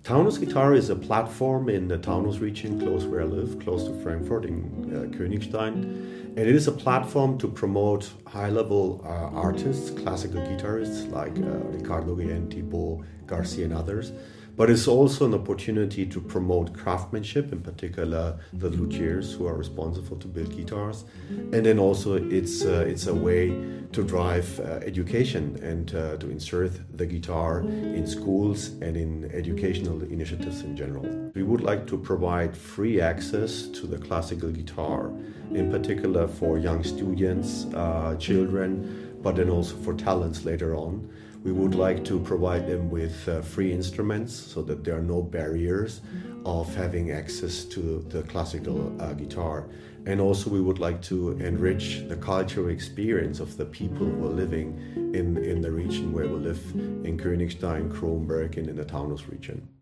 Taunus Guitar is a platform in the Taunus region, close where I live, close to Frankfurt in Königstein. And it is a platform to promote high-level artists, classical guitarists like Ricardo Guillén, Thibaut Garcia and others. But it's also an opportunity to promote craftsmanship, in particular the luthiers who are responsible to build guitars. And then also it's a way to drive education and to insert the guitar in schools and in educational initiatives in general. We would like to provide free access to the classical guitar, in particular for young students, children, but then also for talents later on. We would like to provide them with free instruments so that there are no barriers of having access to the classical guitar. And also we would like to enrich the cultural experience of the people who are living in the region where we live, in Königstein, Kronberg, and in the Taunus region.